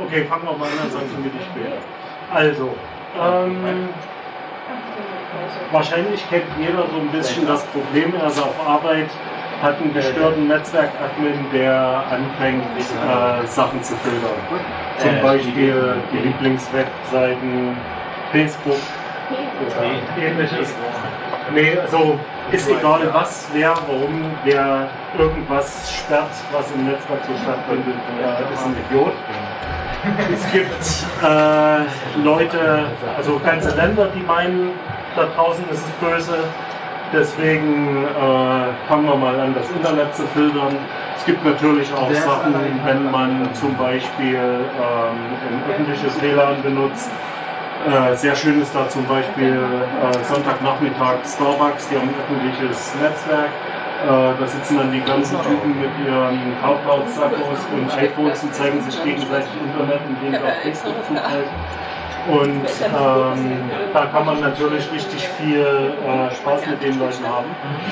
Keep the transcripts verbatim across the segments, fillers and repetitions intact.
Okay, fangen wir mal an, dann sagst du mir die später. Also, ähm, wahrscheinlich kennt jeder so ein bisschen das Problem, also auf Arbeit hat einen gestörten Netzwerk-Admin, der anfängt, äh, Sachen zu filtern. Zum Beispiel die Lieblingswebseiten, Facebook oder ähnliches. Nee, also ist egal was, wer, warum, wer irgendwas sperrt, was im Netzwerk so stattfindet, äh, ist ein Idiot. Es gibt äh, Leute, also ganze Länder, die meinen, da draußen ist es böse. Deswegen äh, fangen wir mal an, das Internet zu filtern. Es gibt natürlich auch Sachen, wenn man zum Beispiel ähm, ein öffentliches W L A N benutzt. Äh, sehr schön ist da zum Beispiel äh, Sonntagnachmittag Starbucks, die haben ein öffentliches Netzwerk. Äh, da sitzen dann die ganzen Typen mit ihren Kaufhaus-Sackos und iPhones und zeigen sich gegenseitig Internet, indem sie auf Facebook zugreifen. Und ähm, da kann man natürlich richtig viel äh, Spaß mit den Leuten haben.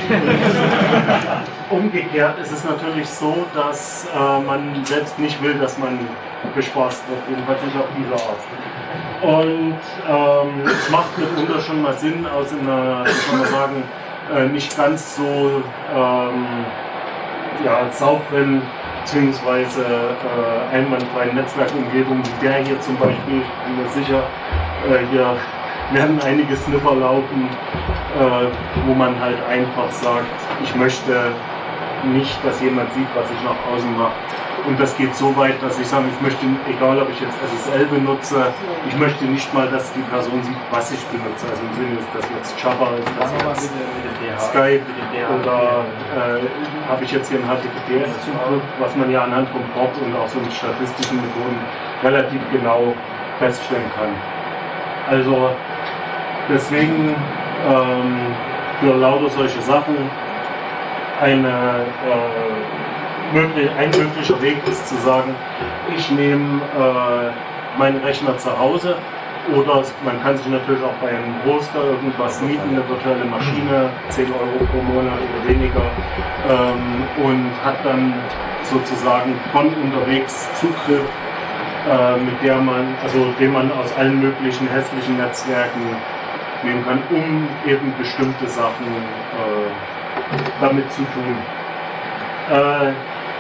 Umgekehrt ist es natürlich so, dass äh, man selbst nicht will, dass man bespaßt wird, jedenfalls nicht auf diese Art. Und ähm, es macht mitunter schon mal Sinn, aus einer, wie kann man sagen, äh, nicht ganz so ähm, ja, sauberen beziehungsweise äh, einwandfreien Netzwerkumgebung wie der hier zum Beispiel, ich bin mir sicher, äh, hier werden einige Sniffer laufen, äh, wo man halt einfach sagt, ich möchte nicht, dass jemand sieht, was ich nach außen mache. Und das geht so weit, dass ich sage, ich möchte, egal ob ich jetzt S S L benutze, ich möchte nicht mal, dass die Person sieht, was ich benutze. Also im Sinne, ist das jetzt Jabber, ist das jetzt Skype oder äh, habe ich jetzt hier einen H T T P S-Zugriff, was man ja anhand vom Port und auch so mit statistischen Methoden relativ genau feststellen kann. Also deswegen ähm, für lauter solche Sachen eine äh, möglich, ein möglicher Weg ist zu sagen, ich nehme äh, meinen Rechner zu Hause oder man kann sich natürlich auch bei einem Hoster irgendwas mieten, eine virtuelle Maschine, zehn Euro pro Monat oder weniger ähm, und hat dann sozusagen von unterwegs Zugriff, äh, mit der man, also den man aus allen möglichen hässlichen Netzwerken nehmen kann, um eben bestimmte Sachen äh, damit zu tun. Äh,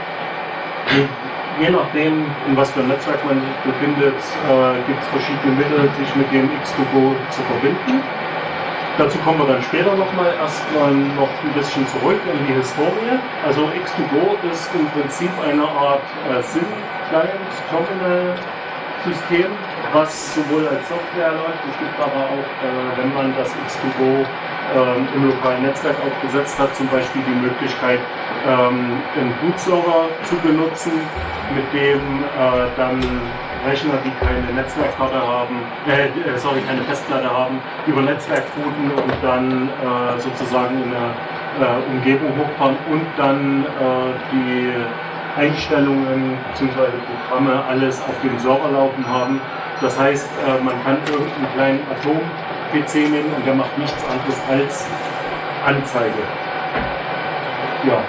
je nachdem, in was für ein Netzwerk man sich befindet, äh, gibt es verschiedene Mittel, sich mit dem X zwei Go zu verbinden. Dazu kommen wir dann später nochmal erstmal noch ein bisschen zurück in die Historie. Also X zwei Go ist im Prinzip eine Art äh, SYN-Client-Terminal-System, was sowohl als Software läuft, es gibt aber auch, äh, wenn man das X zwei Go ähm, im lokalen Netzwerk aufgesetzt hat, zum Beispiel die Möglichkeit, ähm, einen Bootserver zu benutzen, mit dem äh, dann Rechner, die keine Netzwerkkarte haben, äh, sorry, keine Festplatte haben, über Netzwerk booten und dann äh, sozusagen in eine äh, Umgebung hochfahren und dann äh, die Einstellungen bzw. Programme alles auf dem Server laufen haben. Das heißt, äh, man kann irgendeinen kleinen Atom-P C nehmen und der macht nichts anderes als Anzeige. Ja.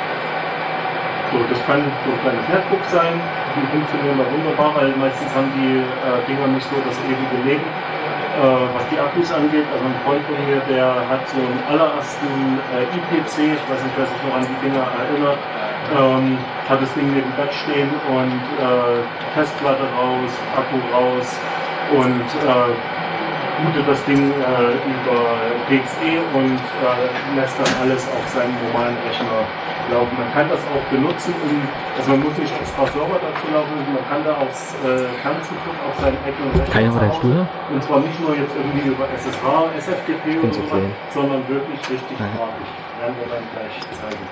So, das kann so ein kleines Netbook sein, die funktionieren da wunderbar, weil meistens haben die äh, Dinger nicht so das ewige Leben, äh, was die Akkus angeht. Also ein Freund von mir, der hat so einen allerersten äh, I P C, ich weiß nicht, wer sich noch an die Dinger erinnert, ähm, hat das Ding neben dem Bett stehen und äh, Festplatte raus, Akku raus und äh, bootet das Ding äh, über D X E und äh, lässt dann alles auf seinem normalen Rechner laufen. Man kann das auch benutzen, um, also man muss nicht extra Server dazu laufen, man kann da aufs äh, Fernzugriff auf seinen eigenen Rechner laufen. Und zwar nicht nur jetzt irgendwie über S S H, S F T P oder so, okay, sondern wirklich richtig grafisch. Werden wir dann gleich zeigen.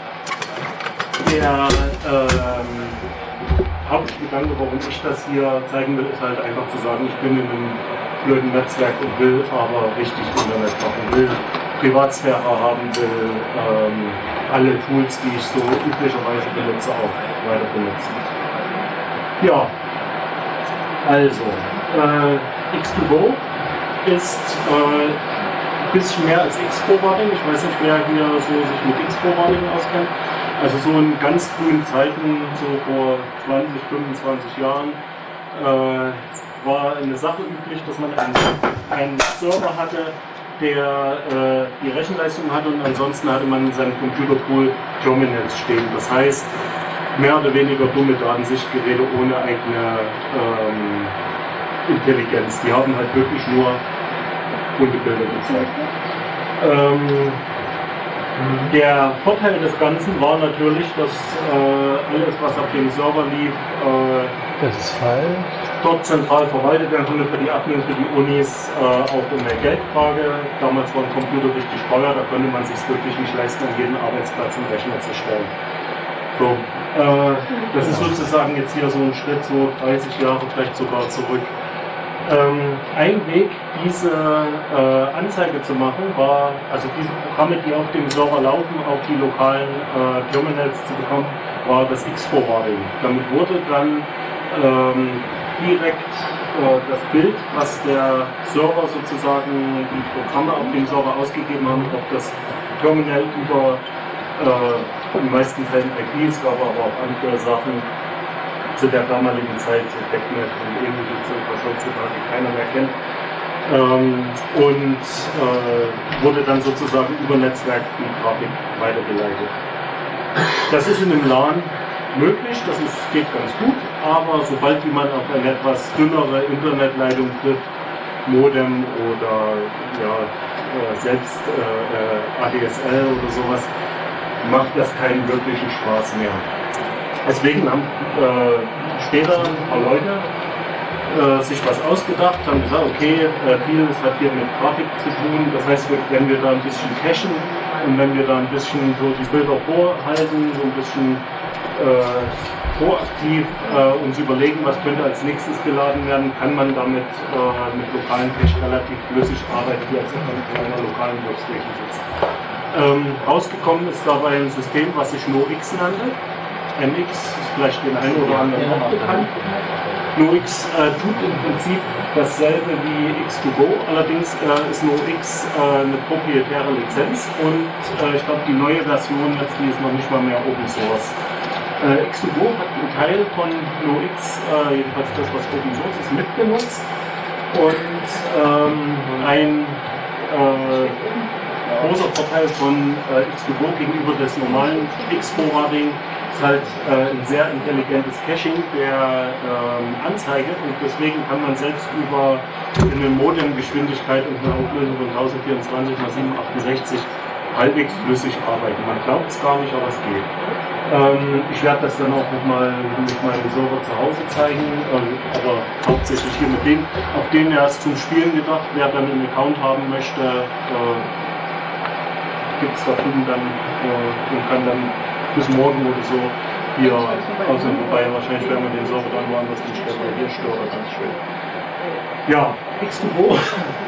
Der ähm, Hauptgedanke, warum ich das hier zeigen will, ist halt einfach zu sagen, ich bin in einem blöden Netzwerk und will aber richtig Internet machen, will Privatsphäre haben, will ähm, alle Tools, die ich so üblicherweise benutze, auch weiter benutzen. Ja, also äh, X zwei Go ist äh, ein bisschen mehr als X-Forwarding. Ich weiß nicht, wer hier so sich mit X-Forwarding auskennt. Also so in ganz frühen Zeiten, so vor zwanzig, fünfundzwanzig Jahren, äh, war eine Sache üblich, dass man einen, einen Server hatte, der äh, die Rechenleistung hatte, und ansonsten hatte man in seinem Computerpool Terminals stehen. Das heißt, mehr oder weniger dumme Datensichtgeräte ohne eigene ähm, Intelligenz. Die haben halt wirklich nur bunte Bilder gezeigt. Ähm, der Vorteil des Ganzen war natürlich, dass äh, alles, was auf dem Server lief, äh, das ist falsch. Dort zentral verwaltet werden konnte für die Admins, für die Unis, äh, auch um eine Geldfrage. Damals war ein Computer richtig teuer, da konnte man sich wirklich nicht leisten, an jeden Arbeitsplatz einen Rechner zu stellen. So, äh, das ist sozusagen jetzt hier so ein Schritt, so dreißig Jahre vielleicht sogar zurück. Ähm, ein Weg, diese äh, Anzeige zu machen, war, also diese Programme, die auf dem Server laufen, auf die lokalen äh, Terminals zu bekommen, war das X-Forwarding. Damit wurde dann ähm, direkt äh, das Bild, was der Server sozusagen, die Programme auf dem Server ausgegeben haben, auf das Terminal über äh, in den meisten Fällen I P, es gab aber auch andere Sachen zu der damaligen Zeit, Backnet und ähnliches, was heutzutage keiner mehr kennt. Ähm, und äh, wurde dann sozusagen über Netzwerk die Grafik weitergeleitet. Das ist in einem LAN möglich, das ist, geht ganz gut, aber sobald jemand auf eine etwas dünnere Internetleitung trifft, Modem oder ja, äh, selbst äh, A D S L oder sowas, macht das keinen wirklichen Spaß mehr. Deswegen haben äh, später ein paar Leute äh, sich was ausgedacht, haben gesagt, okay, äh, vieles hat hier mit Grafik zu tun, das heißt, wenn wir da ein bisschen cachen und wenn wir da ein bisschen so die Bilder vorhalten, so ein bisschen äh, proaktiv äh, uns überlegen, was könnte als nächstes geladen werden, kann man damit äh, mit lokalen Cache relativ flüssig arbeiten, wie als ob man in einer lokalen Workstation sitzt. Ähm, rausgekommen ist dabei ein System, was sich NoX nannte. N X ist vielleicht den einen oder anderen noch bekannt. NoX äh, tut im Prinzip dasselbe wie X zwei Go, allerdings äh, ist NoX äh, eine proprietäre Lizenz und äh, ich glaube die neue Version jetzt, die ist noch nicht mal mehr Open Source. Äh, X zwei Go hat einen Teil von NoX, äh, jedenfalls das, was Open Source ist, mitbenutzt und ähm, ein äh, großer Vorteil von äh, X zwei Go gegenüber des normalen X-Forwarding ist halt äh, ein sehr intelligentes Caching der ähm, Anzeige und deswegen kann man selbst über eine Modemgeschwindigkeit und eine Auflösung von tausendvierundzwanzig mal siebenhundertachtundsechzig halbwegs flüssig arbeiten. Man glaubt es gar nicht, aber es geht. Ähm, ich werde das dann auch nochmal mit meinem Server zu Hause zeigen, ähm, aber hauptsächlich hier mit dem, auf den er ist zum Spielen gedacht. Wer dann einen Account haben möchte, äh, gibt es da drüben dann äh, und kann dann bis morgen oder so hier aussehen, wobei wahrscheinlich werden wir den Server dann woanders hinstellen, weil hier stört er ganz schön. Ja, X zwei Go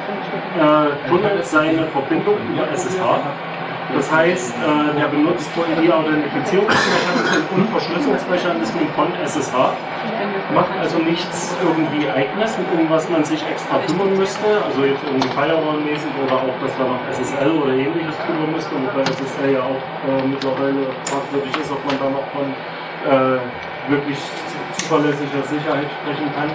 äh, tunnelt seine Verbindung über S S H. Das heißt, äh, der benutzt die Authentifizierungsmechanismen und Verschlüsselungsmechanismen von S S H. Macht also nichts irgendwie Eigenes, um was man sich extra kümmern müsste, also jetzt irgendwie Firewall-mäßig oder auch, dass da noch S S L oder ähnliches drüber müsste, wobei S S L ja auch äh, mittlerweile fragwürdig ist, ob man da noch von äh, wirklich zuverlässiger Sicherheit sprechen kann.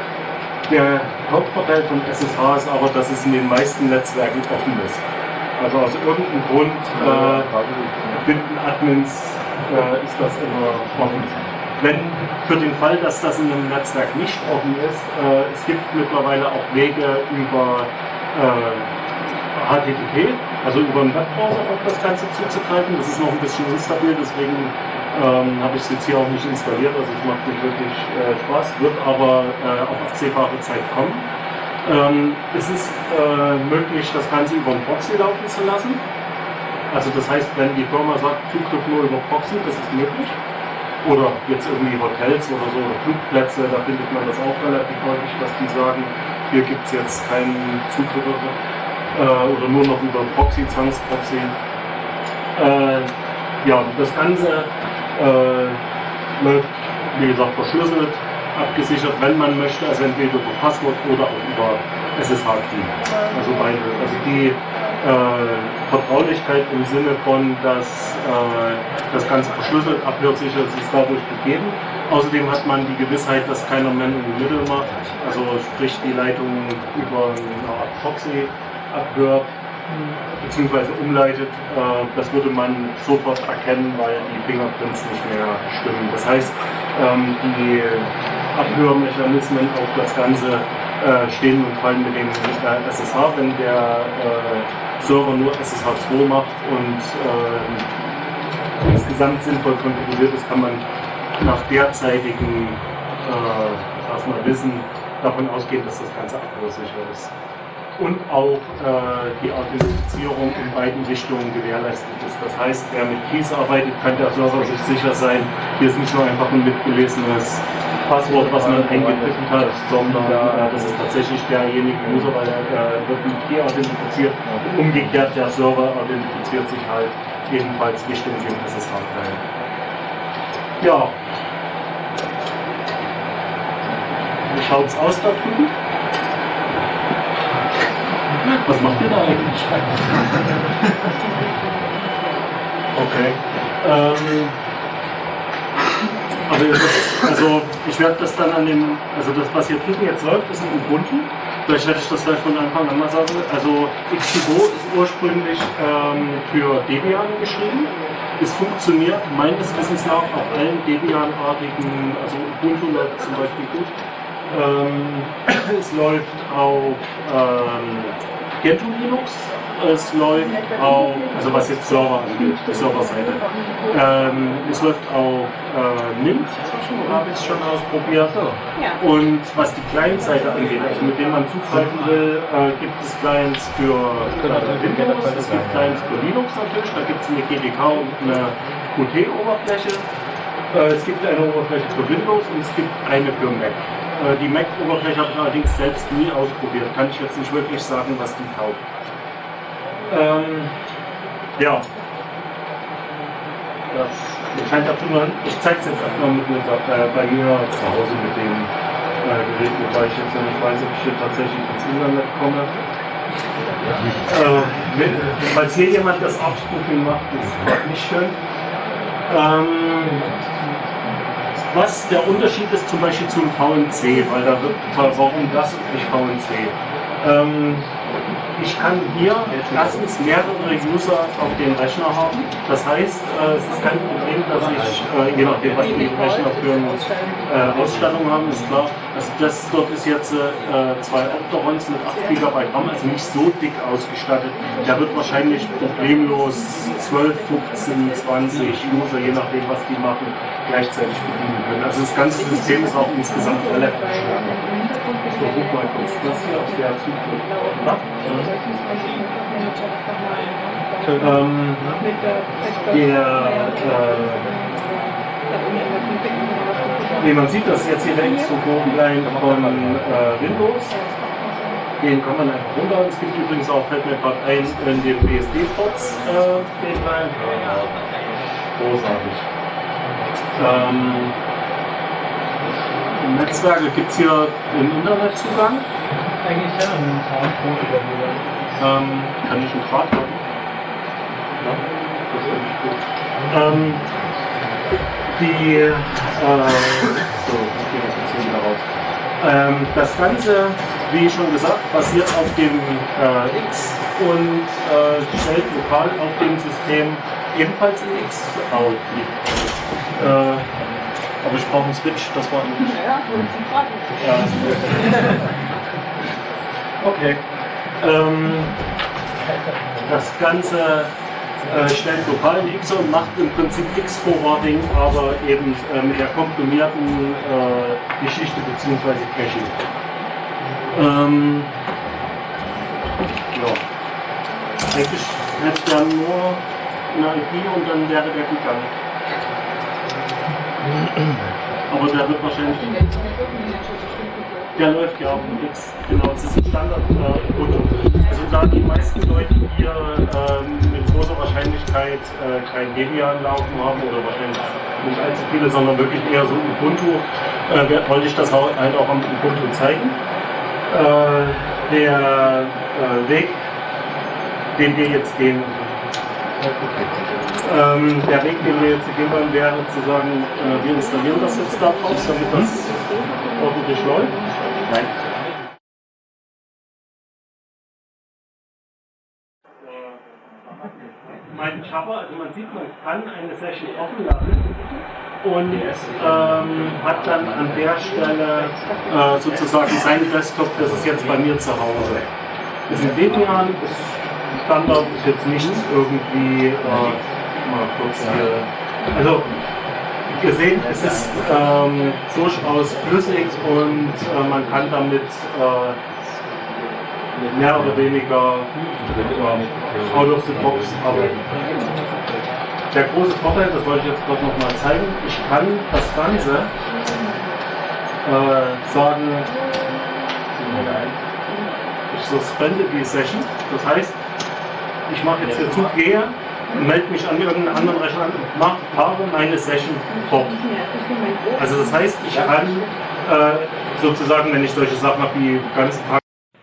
Der Hauptvorteil von S S H ist aber, dass es in den meisten Netzwerken offen ist. Also aus irgendeinem Grund äh, finden Admins, äh, ist das immer offen. Wenn für den Fall, dass das in einem Netzwerk nicht offen ist, äh, es gibt mittlerweile auch Wege über äh, H T T P, also über einen Webbrowser auf das Ganze zuzugreifen. Das ist noch ein bisschen instabil, deswegen ähm, habe ich es jetzt hier auch nicht installiert, also es macht nicht wirklich äh, Spaß, wird aber äh, auf absehbare Zeit kommen. Ähm, es ist äh, möglich, das Ganze über einen Proxy laufen zu lassen. Also das heißt, wenn die Firma sagt, Zugriff nur über Proxy, das ist möglich. Oder jetzt irgendwie Hotels oder so, oder Flugplätze, da findet man das auch relativ häufig, dass die sagen, hier gibt es jetzt keinen Zugriff äh, oder nur noch über Proxy, Zwangsproxy. Äh, ja, das Ganze äh, läuft, wie gesagt, verschlüsselt, abgesichert, wenn man möchte, also entweder über Passwort oder auch über S S H-Key. Also beide. Also die äh, Vertraulichkeit im Sinne von, dass äh, das Ganze verschlüsselt, abhörsicher ist dadurch gegeben. Außerdem hat man die Gewissheit, dass keiner Man in the Middle macht, also sprich die Leitung über eine Art Proxy abhört bzw. umleitet. Äh, das würde man sofort erkennen, weil die Fingerprints nicht mehr stimmen. Das heißt, ähm, die Abhörmechanismen auf das Ganze äh, stehen und fallen mit dem äh, S S H, wenn der äh, Server nur S S H zwei macht und äh, insgesamt sinnvoll konfiguriert ist, kann man nach derzeitigem äh, erstmal Wissen davon ausgehen, dass das Ganze abhörsicher ist. Und auch äh, die Authentifizierung in beiden Richtungen gewährleistet ist. Das heißt, wer mit Keys arbeitet, kann der Server sich sicher sein, hier ist nicht nur einfach ein mitgelesenes Passwort, was man eingetippt hat, sondern äh, das ist tatsächlich derjenige User, weil er äh, wird mit Key authentifiziert. Umgekehrt, der Server authentifiziert sich halt ebenfalls Richtung dem S S H-Teil. Ja. Wie schaut es aus da drüben? Was macht ihr da eigentlich? Okay. Ähm, also, das, also ich werde das dann an dem, also das was hier drüben jetzt läuft, ist ein Ubuntu. Vielleicht hätte ich das gleich von Anfang an mal sagen. Also X T O ist ursprünglich ähm, für Debian geschrieben. Es funktioniert meines Wissens nach auf allen Debian-artigen, also Ubuntu läuft zum Beispiel gut. Ähm, es läuft auf ähm, Gentoo Linux, es läuft auf, also was jetzt Server angeht, die Serverseite. Ähm, es läuft auf äh, Mint, habe ich schon ausprobiert. Und was die Client-Seite angeht, also mit dem man zugreifen will, äh, gibt es Clients für äh, Windows, es gibt Clients für Linux natürlich, da gibt es eine G D K und eine Qt Oberfläche. Äh, es gibt eine Oberfläche für Windows und es gibt eine für Mac. Die Mac-Oberfläche habe ich allerdings selbst nie ausprobiert, kann ich jetzt nicht wirklich sagen, was die taugt. Ähm, ja. Das scheint dazu nur, ich zeige es jetzt erstmal mit mir, äh, bei mir zu Hause mit dem äh, Gerät, wobei ich jetzt noch nicht weiß, ob ich hier tatsächlich ins Internet komme. Äh, mit, falls hier jemand das Abspucken macht, ist gerade nicht schön. Ähm, Was der Unterschied ist zum Beispiel zum V N C, weil da wird, warum das und nicht V N C? Ähm, ich kann hier erstens mehrere User auf dem Rechner haben. Das heißt, äh, es ist kein Problem, dass ich, äh, je nachdem, was die Rechner für eine äh, Ausstattung haben, ist klar. Also das dort ist jetzt äh, zwei Opterons mit acht Gigabyte RAM, also nicht so dick ausgestattet. Der wird wahrscheinlich problemlos zwölf, fünfzehn, zwanzig User, je nachdem, was die machen, gleichzeitig bedienen können. Also das ganze System ist auch insgesamt relativ schlank. So, guck mal kurz, das hier auf der Zugriff. Ähm, der, äh, nee, man sieht das jetzt hier rechts so Client von äh, Windows. Den kann man einfach runterladen. Es gibt übrigens auch, fällt mir gerade ein, in den B S D-Pods äh, den Client. Großartig. Ähm, Netzwerke gibt es hier einen Internetzugang. Eigentlich ja, ein Soundcode oder so. Ähm, kann ich einen Draht haben? Ja, das finde ich gut. Ähm, die, äh, so, ich gehe jetzt wieder raus. Ähm, das Ganze, wie schon gesagt, basiert auf dem äh, X und äh, stellt lokal auf dem System ebenfalls in X-Out. Äh, aber ich brauche einen Switch, das war nicht. Ja, ja. Okay. Ähm, das Ganze äh, stellt lokal in X und macht im Prinzip X-Forwarding, aber eben äh, mit der komprimierten äh, Geschichte bzw. Caching. Ähm, ja. Eigentlich hätte der nur eine I P und dann wäre der gegangen. Aber der wird wahrscheinlich. Der läuft ja auch mit X. Genau, es ist ein Standard äh, Ubuntu. Also da die meisten Leute hier ähm, mit großer Wahrscheinlichkeit äh, kein Debian laufen haben oder wahrscheinlich nicht allzu viele, sondern wirklich eher so Ubuntu, äh, wollte ich das halt auch am Ubuntu zeigen. Äh, der äh, Weg, den wir jetzt gehen. Okay. Ähm, der Weg, den wir jetzt gehen wollen, wäre zu sagen, äh, wir installieren das jetzt da drauf, damit das ordentlich läuft. Nein. Mein Cover, also man sieht, man kann eine Session offen lassen und ähm, hat dann an der Stelle äh, sozusagen seinen Desktop, das ist jetzt bei mir zu Hause. Das ist ein Debian, ist Standard, ist jetzt nicht irgendwie, äh, mal kurz hier, also ihr seht, es ist ähm, durchaus flüssig und äh, man kann damit äh, mehr oder weniger äh, out of the box arbeiten. Der große Vorteil, das wollte ich jetzt gerade noch mal zeigen, ich kann das Ganze äh, sagen, ich suspende die Session, das heißt, ich mache jetzt hier zu, gehe, melde mich an irgendeinen anderen Rechner an und mache, fahre meine Session fort. Also das heißt, ich kann äh, sozusagen, wenn ich solche Sachen habe wie ganzen Tag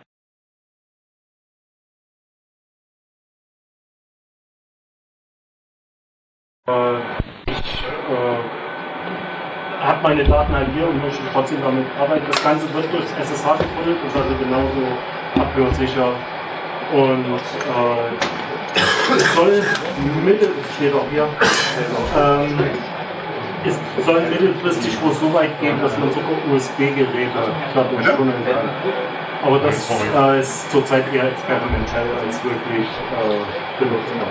ich äh, habe meine Daten halt hier und möchte trotzdem damit arbeiten. Das Ganze wird durch S S H gekoppelt, ist also genauso abhörsicher und äh, es soll mittel, das steht auch hier, ähm, es soll mittelfristig wohl so weit gehen, dass man sogar U S B-Geräte dadurch können kann. Aber das äh, ist zurzeit eher experimentell als wirklich äh, benutzbar.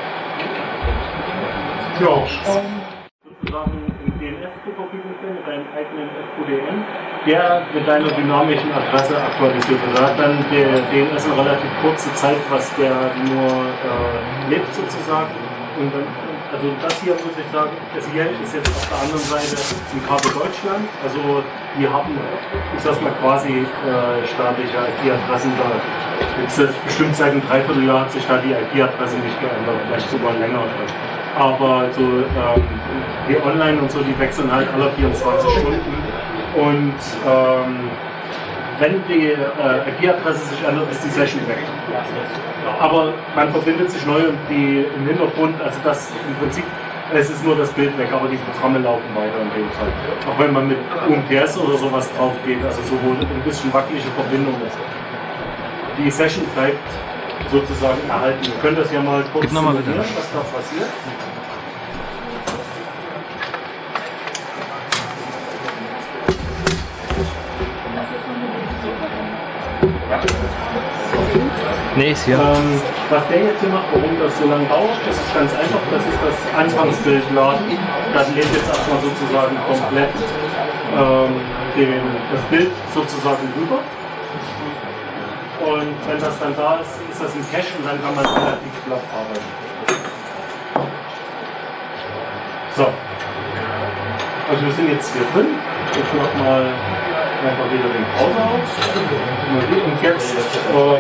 Ja, sozusagen im D N S zur Verfügung stellen mit deinem eigenen F Q D N, der mit deiner dynamischen Adresse aktualisiert wird. Da hat dann der D N S eine relativ kurze Zeit, was der nur äh, lebt sozusagen. Und dann, also das hier muss ich sagen, S I L ist jetzt auf der anderen Seite im Kabel Deutschland. Also die haben, ich sag mal, quasi äh, staatliche I P-Adressen da. Jetzt bestimmt seit einem Dreivierteljahr hat sich da die I P-Adresse nicht geändert, vielleicht sogar länger. Aber so ähm, die Online und so, die wechseln halt alle vierundzwanzig Stunden. Und ähm, wenn die äh, I P-Adresse sich ändert, ist die Session weg. Aber man verbindet sich neu und die im Hintergrund, also das im Prinzip, es ist nur das Bild weg, aber die Programme laufen weiter in dem Fall. Auch wenn man mit U M T S oder sowas drauf geht, also sowohl ein bisschen wackelige Verbindung ist. Die Session bleibt sozusagen erhalten. Wir können das ja mal kurz simulieren, was da passiert. Nee, ist hier. Ähm, was der jetzt hier macht, warum das so lange dauert, das ist ganz einfach. Das ist das Anfangsbild laden. Das lädt jetzt erstmal sozusagen komplett ähm, den, das Bild sozusagen rüber. Und wenn das dann da ist, ist das im Cache und dann kann man relativ flott arbeiten. So. Also wir sind jetzt hier drin. Ich mache mal einfach wieder den Browser auf. Und jetzt äh,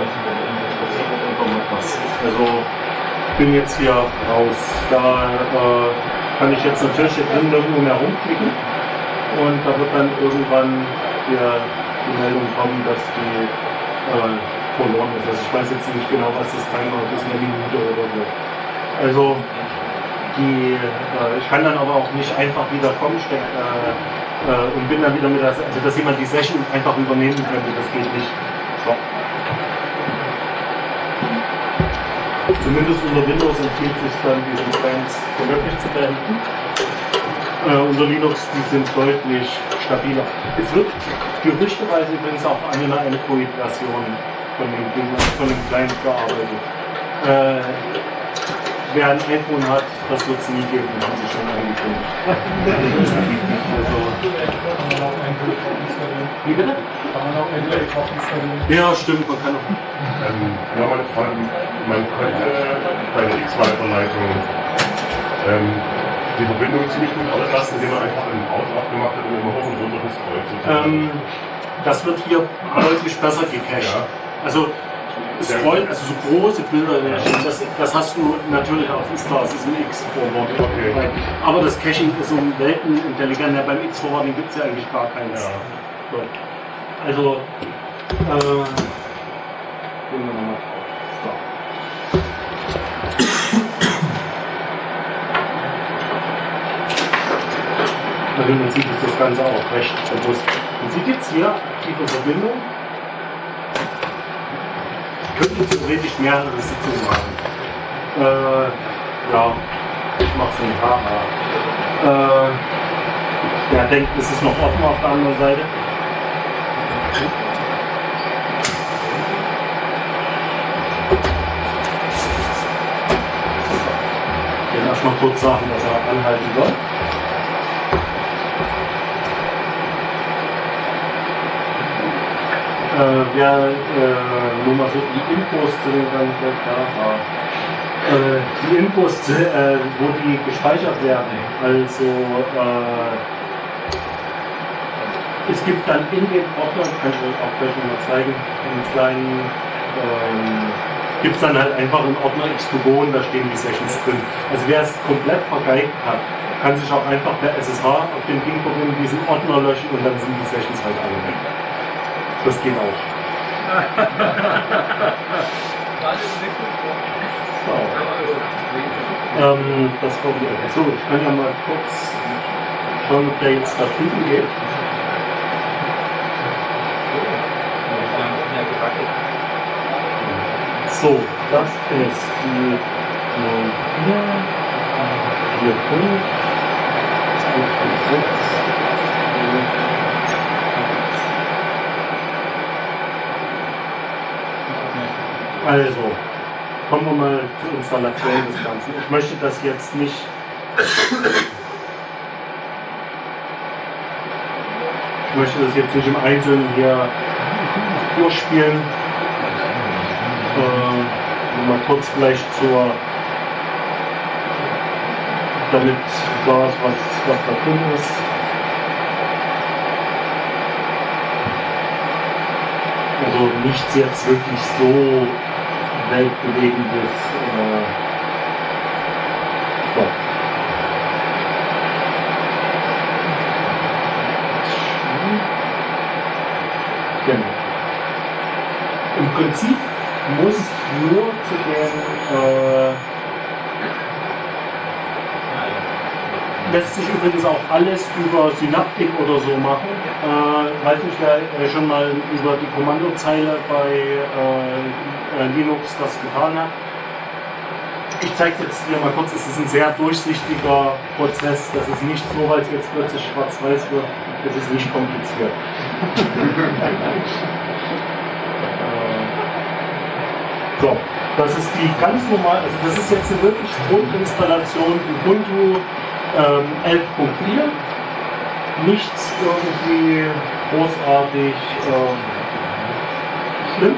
also ich bin jetzt hier raus. Da äh, kann ich jetzt natürlich hier drin irgendwo mehr rumklicken. Und da wird dann irgendwann hier die Meldung kommen, dass die äh, verloren ist. Also ich weiß jetzt nicht genau, was das Timer ist, eine Minute oder so. Also die, äh, ich kann dann aber auch nicht einfach wieder kommen steck, äh, äh, und bin dann wieder mit der, also dass jemand die Session einfach übernehmen könnte, das geht nicht. So. Zumindest unter Windows empfiehlt sich dann diese Clients wirklich zu beenden. Äh, unter Linux, die sind deutlich stabiler. Es wird gerüchteweise übrigens auch an einer Android-Version von dem, von dem Client gearbeitet. Äh, wer ein iPhone hat, das wird es nie geben, haben sie schon angekündigt. Also, wie bitte? Kann man auch Android drauf installieren? Ja, stimmt, man kann auch. Ähm, ja, meine Frage, man könnte bei der X-Weiterleitung ähm, die Verbindung ziemlich gut auslassen, indem man einfach im Auto abgemacht hat und immer hoch und runter gescrollt. Ähm, das wird hier deutlich besser gecached. Ja. Also, Scrollen, also so große Bilder, das, das hast du natürlich auf Insta, das ist ein X-Forward. Okay. Aber das Caching ist um Welten intelligenter. Beim X-Forwarding gibt es ja eigentlich gar keins. Ja. So. Also, äh, gehen wir nochmal drauf. So. Also man sieht das Ganze auch recht bewusst. Man sieht jetzt hier aktive Verbindung. Ich könnte theoretisch mehrere Sitzungen machen. Äh, ja, ich mache es nicht. Haha. Äh, der denkt, es ist noch offen auf der anderen Seite. Ich will erstmal kurz sagen, dass er anhalten soll. Äh, wer äh, nur mal so die Infos zu den ganzen da war. Äh, die Infos, äh, wo die gespeichert werden, also äh, es gibt dann in dem Ordner, kann ich euch auch gleich mal zeigen, einen kleinen, ähm, gibt es dann halt einfach einen Ordner X to Go und da stehen die Sessions drin. Also wer es komplett vergeigt hat, kann sich auch einfach per S S H auf den Ding verbinden, diesen Ordner löschen und dann sind die Sessions halt alle weg. Das geht auch. So. Ähm, das war die So, ich kann ja mal kurz schauen, ob der jetzt da drüben geht. So, das ist die null vier, vier fünf, zwei sechs, Also, kommen wir mal zur Installation des Ganzen. Ich möchte das jetzt nicht ich möchte das jetzt nicht im Einzelnen hier durchspielen. Äh, mal kurz vielleicht zur, damit klar ist, was, was da drin ist. Also nichts jetzt wirklich so weltbewegendes. Äh, so. Genau. Im Prinzip muss nur zu den äh, lässt sich übrigens auch alles über Synaptik oder so machen. Äh, weiß nicht, wer äh, schon mal über die Kommandozeile bei äh, äh, Linux das getan hat. Ich zeige es jetzt hier mal kurz, es ist ein sehr durchsichtiger Prozess. Das ist nicht so, weil es jetzt plötzlich schwarz-weiß wird. Das ist nicht kompliziert. So, das ist die ganz normal, also das ist jetzt eine wirklich Grundinstallation Ubuntu ähm, elf Punkt vier. Nichts irgendwie großartig ähm, schlimm.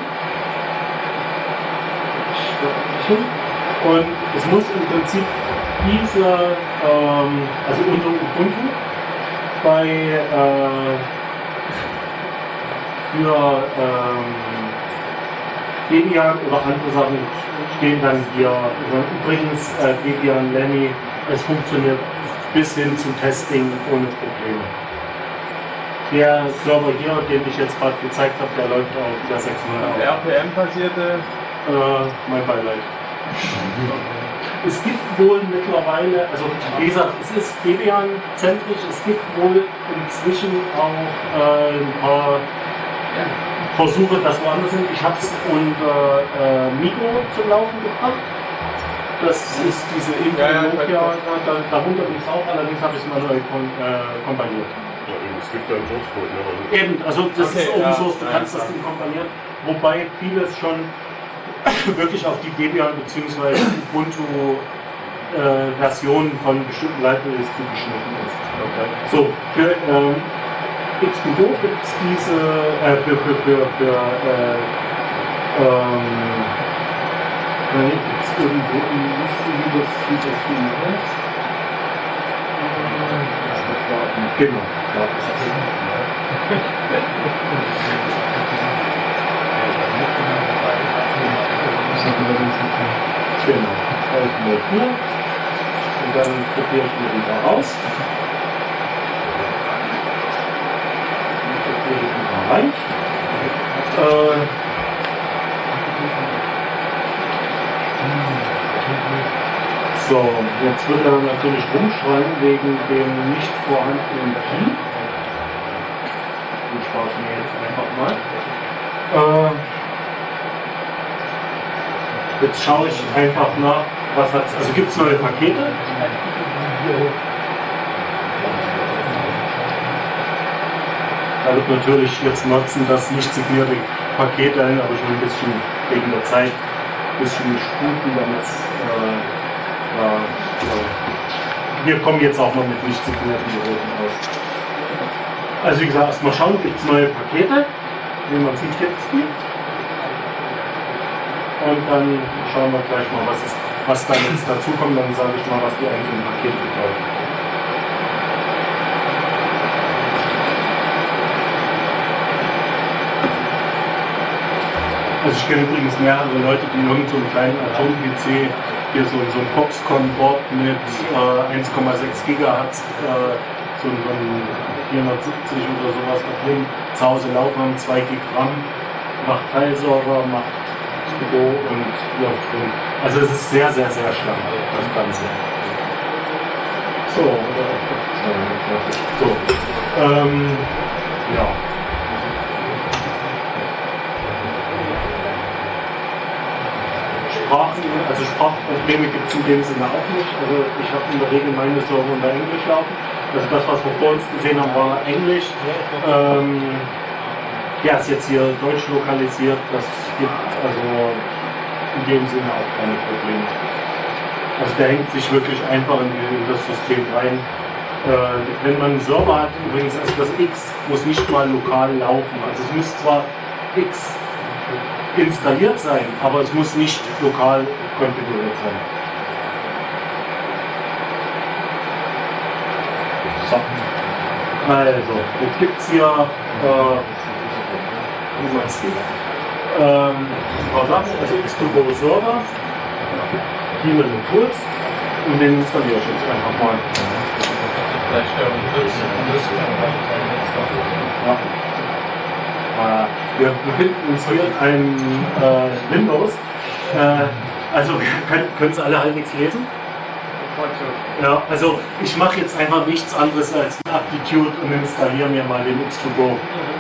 Und es muss im Prinzip diese, ähm, also unter Ubuntu bei äh, für ähm, Debian oder andere Sachen stehen dann hier. Übrigens äh, Debian Lemmy, es funktioniert bis hin zum Testing ohne Probleme. Der Server hier, den ich jetzt gerade gezeigt habe, der läuft auf der sechshundert. Der R P M-basierte? Äh, mein Beileid. Es gibt wohl mittlerweile, also wie gesagt, es ist Debian-zentrisch, es gibt wohl inzwischen auch äh, ein paar Versuche, dass woanders sind. Ich habe es unter äh, Migo zum Laufen gebracht. Das ist diese Intel ja, ja, Nokia, da, darunter gibt es auch, allerdings habe ich es manuell kon, äh, kompiliert. Ja, es gibt ja einen Source Code, ne? Also Eben, also das okay, ist Open ja, Source, du ja, kannst ja. das Ding kompilieren, wobei vieles schon wirklich auf die Debian bzw. Ubuntu äh, Versionen von bestimmten Libraries zugeschnitten ist. Okay. So, für ähm, X to Go gibt es diese, äh, für, für, für, für äh, ähm, gibt es irgendwo in Liste, wie das, wie das Ding heißt? Genau, ja, das ist Genau, elf null vier und dann kopiere ich die wieder raus. Kopiere ich wieder rein. Äh, So, jetzt wird er natürlich rumschreien wegen dem nicht vorhandenen Key. Den spare ich mir jetzt einfach mal. Äh, jetzt schaue ich einfach nach, was hat also gibt es neue Pakete? Da wird natürlich jetzt nutzen, dass nicht signierte Pakete, aber schon ein bisschen wegen der Zeit ein bisschen sputen, damit äh, äh, wir kommen jetzt auch mal mit nicht signierten Geräten aus. Also wie gesagt, erstmal schauen, gibt es neue Pakete, wie man sieht, gibt es die. Und dann schauen wir gleich mal, was, ist, was dann jetzt dazu kommt, dann sage ich mal, was die einzelnen Pakete bedeuten. Also ich kenne übrigens mehrere Leute, die irgend so einen kleinen Atom-P C, hier so, so ein Foxconn-Board mit äh, eins Komma sechs Gigahertz, äh, so, so ein vierhundertsiebzig oder sowas da drin, zu Hause laufen haben, zwei Gig RAM, macht Teilserver, macht Büro und ja, und, also es ist sehr, sehr, sehr schlank, das Ganze. So, so, ähm, ja. Sprachen, also Sprachprobleme gibt es in dem Sinne auch nicht. Also ich habe in der Regel meine Server unter Englisch laufen. Also das, was wir vor uns gesehen haben, war Englisch. Ähm, ja, ist jetzt hier Deutsch lokalisiert. Das gibt also in dem Sinne auch keine Probleme. Also der hängt sich wirklich einfach in, in das System rein. Äh, wenn man einen Server hat, übrigens, also das X muss nicht mal lokal laufen. Also es muss zwar X installiert sein, aber es muss nicht lokal konfiguriert sein. So. Also, jetzt gibt es hier äh, ähm, ein paar Sachen, also X zwei Go Server, Daemon Impuls und den installiere ich jetzt einfach mal. Ja. Wir befinden uns hier in einem äh, Windows. Äh, also können es alle halbwegs lesen? Ja, also ich mache jetzt einfach nichts anderes als Aptitude und installiere mir mal den X zwei Go.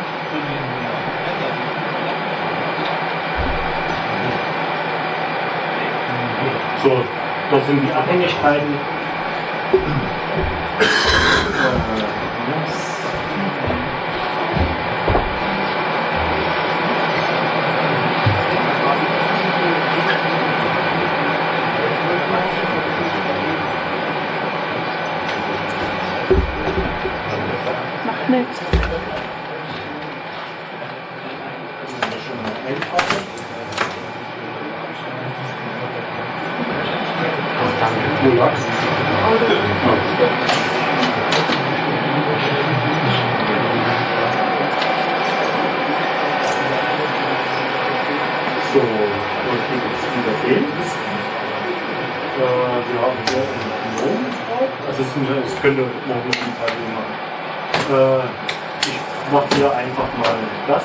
So, das sind die Abhängigkeiten. Macht nichts. So, und hier gibt es wieder den. Äh, wir haben hier einen Gnom drauf. Also es, es könnte noch nicht ein Teil machen. Äh, ich mache hier einfach mal das.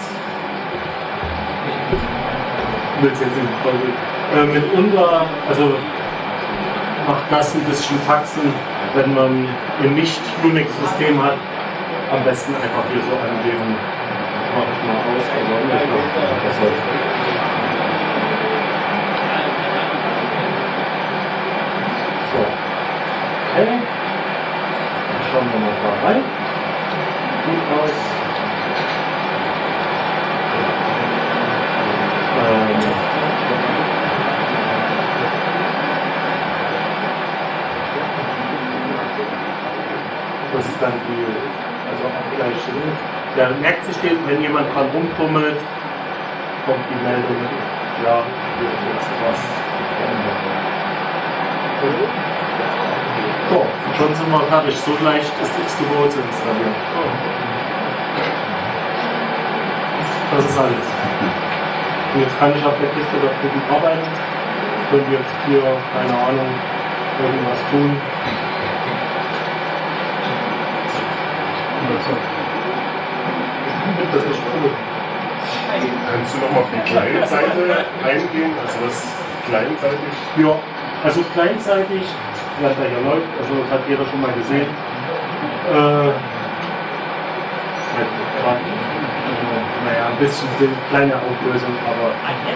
Ich will es jetzt in Folge. Äh, mitunter, also macht das ein bisschen Faxen, wenn man ein Nicht-Unix-System hat. Am besten einfach hier so angeben. Mache ich mal aus, aber ich mache das heute. So. Okay. Schauen wir mal da rein. Gut aus. Ähm. Das ist dann die, also auch gleich drin. Der merkt sich den, wenn jemand dran rumpummelt, kommt die Meldung, ja, hier ist jetzt was. So, schon sind wir fertig. So leicht ist X zwei Go zu installieren. Das ist alles. Und jetzt kann ich auf der Kiste da drüben arbeiten. Ich könnte jetzt hier, keine Ahnung, irgendwas tun. Das ist nicht cool. Kannst du nochmal auf die kleine Seite eingehen? Also das kleinzeitig? Ja, Also kleinseitig, was da hier läuft, also das hat jeder schon mal gesehen. Äh, grad, also, naja, ein bisschen kleine Auflösung, aber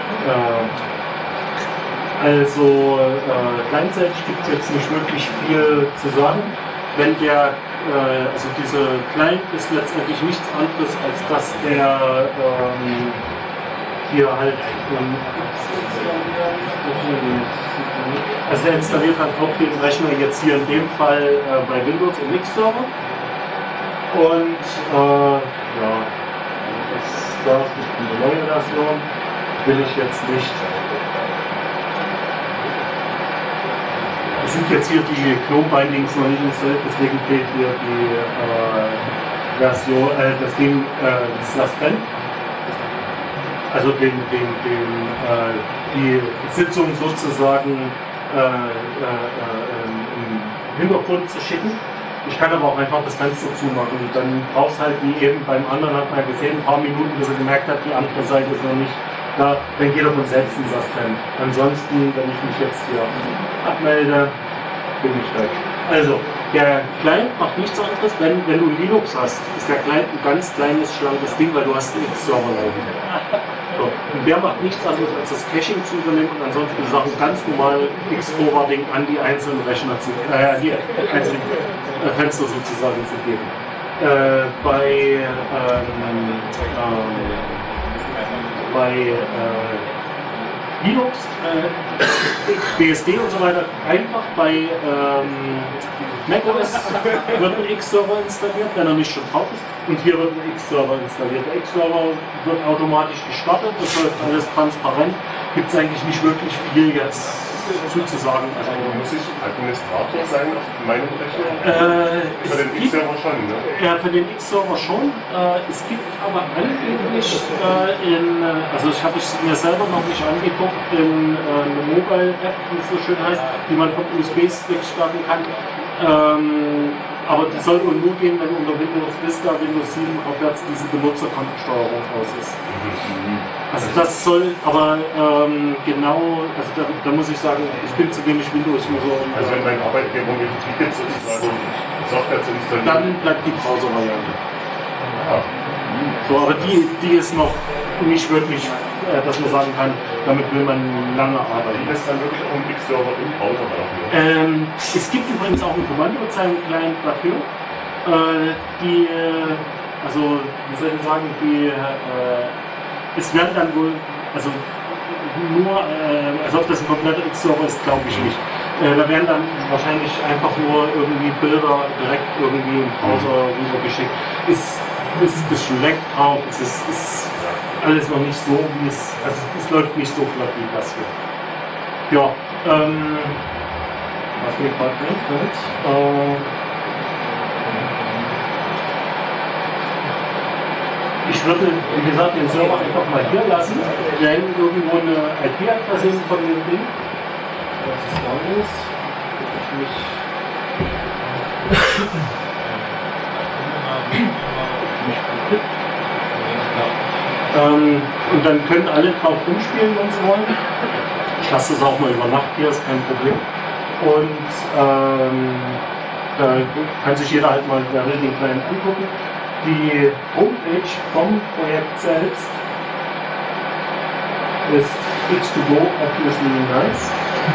äh, also äh, kleinseitig gibt es jetzt nicht wirklich viel zu sagen. Wenn der, äh, also diese Client ist letztendlich nichts anderes, als dass der ähm, hier halt ähm, also der installiert halt auch den Rechner jetzt hier in dem Fall äh, bei Windows im X-Server und äh, ja, das, da ist eine neue Version, will ich jetzt nicht. Es sind jetzt hier die Clone-Bindings noch nicht installiert, deswegen fehlt hier die äh, Version, äh, das Ding, äh, Suspend. Also den, den, den, äh, die Sitzung sozusagen äh, äh, äh, im Hintergrund zu schicken. Ich kann aber auch einfach das Fenster zumachen und dann brauchst halt wie eben beim anderen, hat man ja gesehen, ein paar Minuten, bis er gemerkt hat, die andere Seite ist noch nicht da, dann geht er von selbst in Suspend. Ansonsten, wenn ich mich jetzt hier abmelde, bin ich weg. Also, der Client macht nichts anderes, wenn, wenn du Linux hast, ist der Client ein ganz kleines, schlankes Ding, weil du hast einen X-Server laufen. So. Und der macht nichts anderes, als das Caching zu übernehmen und ansonsten die Sachen ganz normal X-Forwarding an die einzelnen Rechner zu, äh, die einzelnen äh, Fenster sozusagen zu geben. Äh, bei ähm, ähm, bei äh, Linux, äh, B S D und so weiter, einfach bei ähm, macOS wird ein X-Server installiert, wenn er nicht schon drauf ist, und hier wird ein X-Server installiert. Der X-Server wird automatisch gestartet, das läuft alles transparent, gibt es eigentlich nicht wirklich viel jetzt zuzusagen. Also, muss ich Administrator sein auf meinem Rechner? Äh, für den X-Server schon, ne? Ja, für den X-Server schon. Äh, es gibt aber angeblich äh, in, also ich habe es mir selber noch nicht angeguckt, in äh, eine Mobile-App, wie es so schön heißt, die man vom U S B-Stick starten kann. Ähm, aber die soll wohl nur gehen, wenn unter Windows Vista, Windows sieben aufwärts diese Benutzerkontensteuerung aus ist. Also das soll, aber ähm, genau, also da, da muss ich sagen, ich bin zu wenig Windows-User. Also wenn mein Arbeitgeber mir bietet, sozusagen Software zu installieren, dann bleibt die Browser-Variante. ja. So, aber die, die ist noch nicht wirklich, äh, dass man sagen kann, damit will man lange arbeiten. Die lässt dann wirklich auch einen X-Server im Browser laufen. Ähm, es gibt übrigens auch einen Kommandozeilen-Client dafür, äh, die, äh, also wie soll ich sagen, die, äh, es werden dann wohl, also nur, äh, also ob das ein kompletter X-Server ist, glaube ich nicht. Äh, da werden dann wahrscheinlich einfach nur irgendwie Bilder direkt irgendwie im Browser rübergeschickt. Ist, ist ein bisschen Lag drauf, es ist, ist alles noch nicht so, wie es, also es läuft nicht so flott wie das hier. Ja, ähm, was mir gerade einfällt, äh, ich würde, wie gesagt, den Server einfach mal hier lassen, wenn irgendwo eine I P-Adresse von dem Ding, was es da ist, ich mich ähm, und dann können alle drauf rumspielen, wenn sie wollen. Ich lasse das auch mal über Nacht hier, ist kein Problem. Und ähm, da kann sich jeder halt mal der den Client angucken. Die Homepage vom Projekt selbst ist X zwei Go, obviously nice.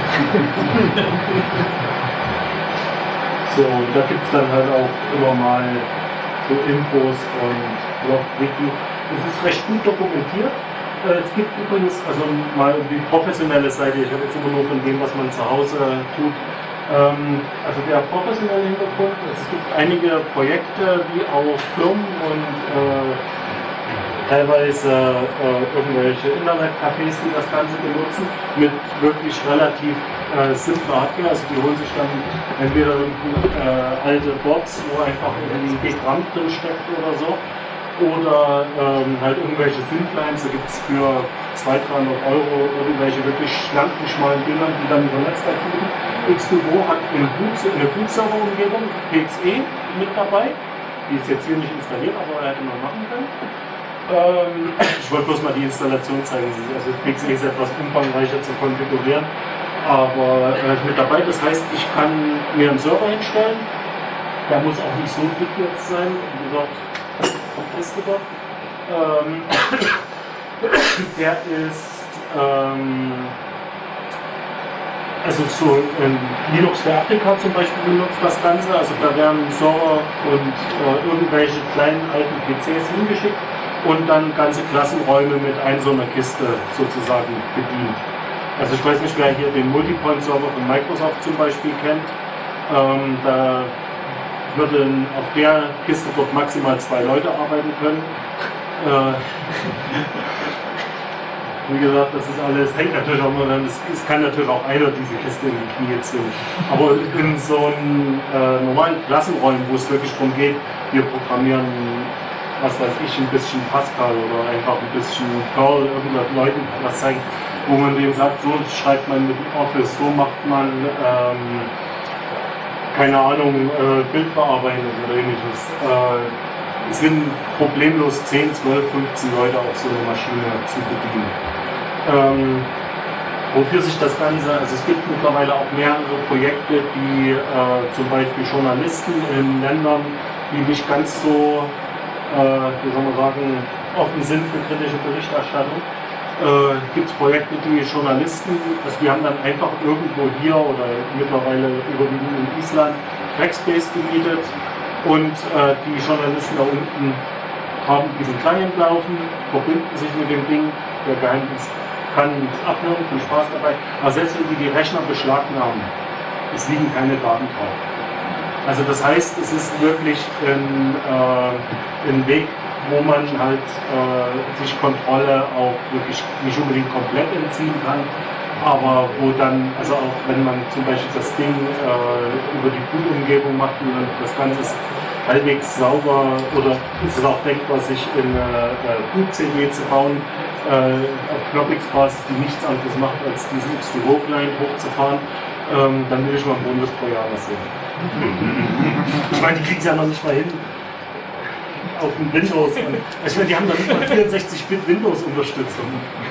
So, da gibt es dann halt auch immer mal so Infos und Blog, Wiki. Es ist recht gut dokumentiert. Es gibt übrigens, also mal die professionelle Seite, ich habe jetzt immer nur von dem, was man zu Hause tut. Ähm, also der professionelle Hintergrund, es gibt einige Projekte, die auch Firmen und äh, teilweise äh, irgendwelche Internetcafés, die das Ganze benutzen, mit wirklich relativ äh, simpler Hardware. Also die holen sich dann entweder äh, alte Bots, wo einfach irgendwie ein Programm drin steckt oder so, oder ähm, halt irgendwelche Thin-Clients, da gibt es für zweihundert, dreihundert Euro irgendwelche wirklich schlanken, schmalen Dinger, die dann über Netzwerk liegen. X zwei Go hat eine Boot-Server-Umgebung, P X E mit dabei, die ist jetzt hier nicht installiert, aber hätte man machen können. Ähm, ich wollte bloß mal die Installation zeigen, also P X E ist etwas umfangreicher zu konfigurieren, aber äh, mit dabei. Das heißt, ich kann mir einen Server hinstellen. Der muss auch nicht so dick jetzt sein. Wie gesagt, ist dort. Ähm, der ist ähm, also so ein Linux für Afrika zum Beispiel benutzt das Ganze. Also da werden Server und äh, irgendwelche kleinen alten P Cs hingeschickt und dann ganze Klassenräume mit ein so einer Kiste sozusagen bedient. Also ich weiß nicht, wer hier den Multipoint-Server von Microsoft zum Beispiel kennt. Ähm, da würden auf der Kiste dort maximal zwei Leute arbeiten können. Äh, wie gesagt, das ist alles, hängt natürlich auch immer, es, es kann natürlich auch einer diese Kiste in die Knie zwingen. Aber in so einem äh, normalen Klassenräumen, wo es wirklich darum geht, wir programmieren, was weiß ich, ein bisschen Pascal oder einfach ein bisschen Perl, irgendwelchen Leuten was zeigen, wo man denen sagt, so schreibt man mit Office, so macht man, ähm, keine Ahnung, äh, Bildbearbeitung oder ähnliches. Äh, es sind problemlos zehn, zwölf, fünfzehn Leute auf so eine Maschine zu bedienen. Ähm, wofür sich das Ganze, also es gibt mittlerweile auch mehrere Projekte, die äh, zum Beispiel Journalisten in Ländern, die nicht ganz so, äh, wie soll man sagen, offen sind für kritische Berichterstattung. Äh, gibt es Projekte, die Journalisten, also die haben dann einfach irgendwo hier oder mittlerweile überwiegend in Island Backspace gemietet und äh, die Journalisten da unten haben diesen Client laufen, verbinden sich mit dem Ding, der Geheimdienst kann nichts abhören, viel Spaß dabei, aber selbst wenn die die Rechner beschlagnahmen, es liegen keine Daten drauf. Also das heißt, es ist wirklich ein, äh, ein Weg, wo man halt äh, sich Kontrolle auch wirklich nicht unbedingt komplett entziehen kann, aber wo dann, also auch wenn man zum Beispiel das Ding äh, über die Boot-Umgebung macht und dann das Ganze ist halbwegs sauber oder ist es auch denkbar, sich in eine äh, Boot-C D zu bauen, äh, auf Knoppix-Basis, die nichts anderes macht, als diesen X zwei O-Client hochzufahren, ähm, dann will ich mal ein Bonus pro Jahr was sehen. Ich meine, die kriegen es ja noch nicht mal hin auf dem Windows. Ich meine, die haben da nicht mal vierundsechzig Bit Windows-Unterstützung.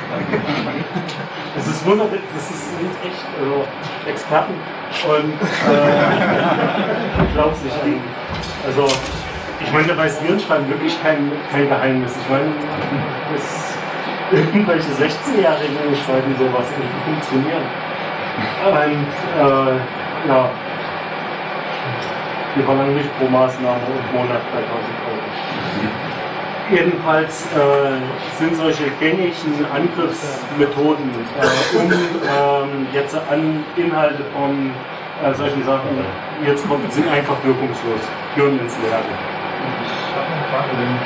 Das ist wunderbar, das ist echt also Experten und äh, glaubst nicht eigentlich. Also, ich meine, dabei ist Virenschreiben wirklich kein, kein Geheimnis. Ich meine, das irgendwelche sechzehnjährigen schreiben sowas irgendwie funktionieren. Und äh, ja, wir verlangen nicht pro Maßnahme und Monat dreitausend Euro. Jedenfalls äh, sind solche gängigen Angriffsmethoden, äh, um ähm, jetzt an Inhalte von äh, solchen Sachen jetzt kommt, sind einfach wirkungslos, führen ins Leere. Ich habe eine Frage, wenn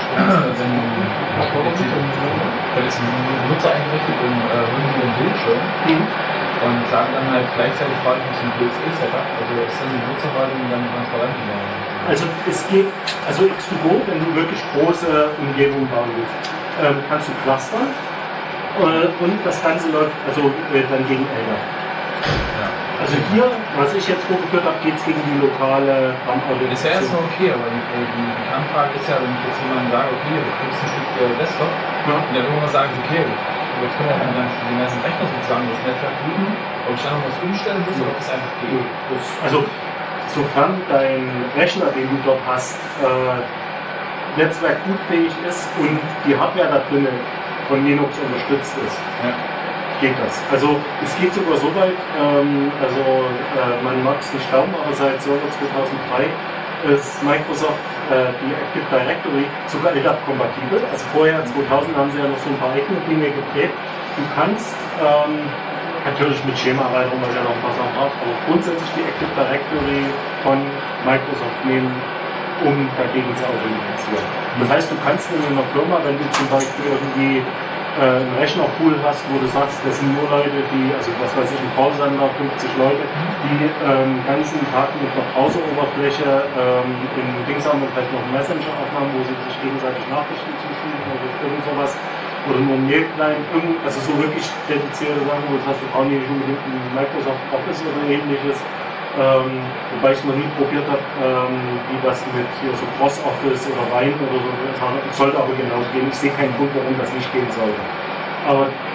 wenn es ein Nutzer eingerichtet im äh, Bildschirm mhm. und sagen dann halt gleichzeitig frage ich ein B S E-Setup, also ist dann die Nutzerverwaltung dann transparent geworden? Also es geht, also X zwei O, wenn du wirklich große Umgebungen bauen willst, ähm, kannst du clustern äh, und das Ganze läuft also äh, dann gegen Elder. Ja. Also hier, was ich jetzt vorgeführt habe, geht es gegen die lokale RAM-Audionisation. Ist ja erstmal okay, aber die, die, die Anfrage ist ja, wenn ich jetzt jemandem sage, okay, du kriegst ein Stück äh, Desktop, ja. Und dann irgendwann sagen, okay, jetzt können wir auch dann den ganzen Rechner sozusagen das Netzwerk bieten, ob ich dann noch was umstellen muss, oder ob es einfach geht. Also, sofern dein Rechner, den du dort hast, äh, Netzwerk gutfähig ist und die Hardware da drin von Linux unterstützt ist, ja. Geht das. Also es geht sogar so weit, ähm, also äh, man mag es nicht glauben, aber seit Server zweitausenddrei ist Microsoft äh, die Active Directory sogar L D A P-kompatibel. Also vorher zweitausend haben sie ja noch so ein paar Dinge geprägt. Du kannst ähm, natürlich mit Schema-Erweiterung, weil ja noch ein paar Sachen drauf, aber grundsätzlich die Active Directory von Microsoft nehmen, um dagegen zu authentifizieren. Das heißt, du kannst in einer Firma, wenn du zum Beispiel irgendwie äh, einen Rechnerpool hast, wo du sagst, das sind nur Leute, die, also was weiß ich, ein Callcenter, fünfzig Leute, die ähm, den ganzen Tag mit einer Browseroberfläche ähm, in Dings haben und vielleicht noch einen Messenger aufmachen, wo sie sich gegenseitig Nachrichten zuschicken oder irgend sowas. Oder nur ein Mail-Client, also so wirklich dedizierte Sachen, wo du sagst, du brauchst nicht unbedingt ein Microsoft Office oder ähnliches. Ähm, wobei ich es noch nie probiert habe, ähm, wie das mit hier so Cross-Office oder Rein oder so, sollte aber genau gehen. Ich sehe keinen Grund, warum das nicht gehen sollte. Aber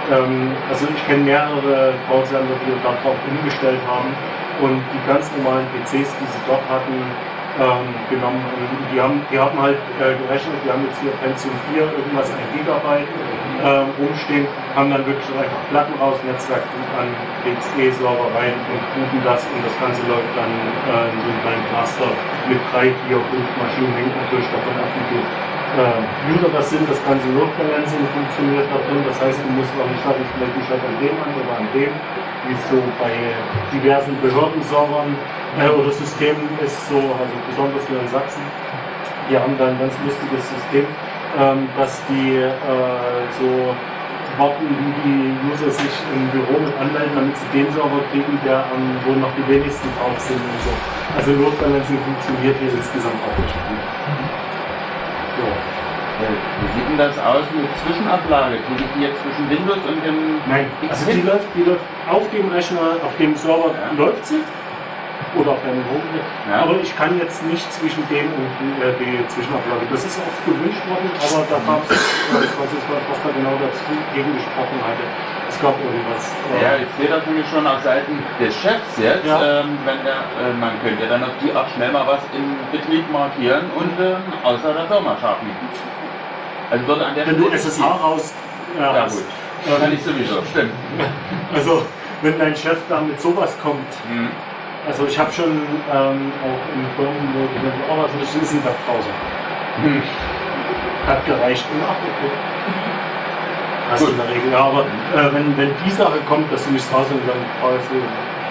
ähm, also ich kenne mehrere Callcenter, die darauf umgestellt haben und die ganz normalen P Cs, die sie dort hatten, ähm, genommen. Und die haben, die haben halt äh, gerechnet, die haben jetzt hier Pentium vier, irgendwas ein Gigabyte ähm, rumstehen, haben dann wirklich einfach Platten raus, Netzwerk an P X E-Server rein und booten das und das Ganze läuft dann äh, in so einem kleinen Cluster mit drei, vier, fünf Maschinen, hängt natürlich davon ab, wie viel äh, User das sind. Das ganze Load Balancing funktioniert da drin, das heißt, du musst auch nicht sagen, ich melde mich halt an dem an oder an dem, wie es so bei diversen Behördenservern äh, oder Systemen ist, so, also besonders hier in Sachsen. Die haben da ein ganz lustiges System, ähm, dass die äh, so warten, wie die User sich im Büro mit anmelden, damit sie den Server kriegen, der ähm, wo noch die wenigsten drauf sind und so. Also Load Balancing funktioniert hier insgesamt auch nicht gut. So. Wie sieht denn das aus mit Zwischenablage? Kriege ich die jetzt zwischen Windows und dem Nein, also die läuft, die läuft auf dem Rechner, auf dem Server Ja. läuft sie oder auf deinem Homebrett. Ja. Aber ich kann jetzt nicht zwischen dem und äh, die Zwischenablage. Das ist oft gewünscht worden, aber da gab es, ich weiß jetzt nicht, was da genau dazu gegen gesprochen hatte. Es gab irgendwas. Äh, Ja, ich sehe das nämlich schon auf Seiten des Chefs jetzt, Ja. ähm, wenn der, äh, man könnte dann auf die auch schnell mal was im Betrieb markieren und ähm, außer der Firma schaffen. Also dort an der wenn du Stelle- S S H raus äh, Ja hast. gut, das kann ich sowieso, stimmt. Also wenn dein Chef da mit sowas kommt, Mhm. also ich habe schon ähm, auch in Firmen, wo die sagen, oh, was ist ein Webbrowser? Hm. Hat gereicht. Und ach, okay. Das Gut. in der Regel, ja, aber äh, wenn, wenn die Sache kommt, dass du nicht raus und dann brauchst du,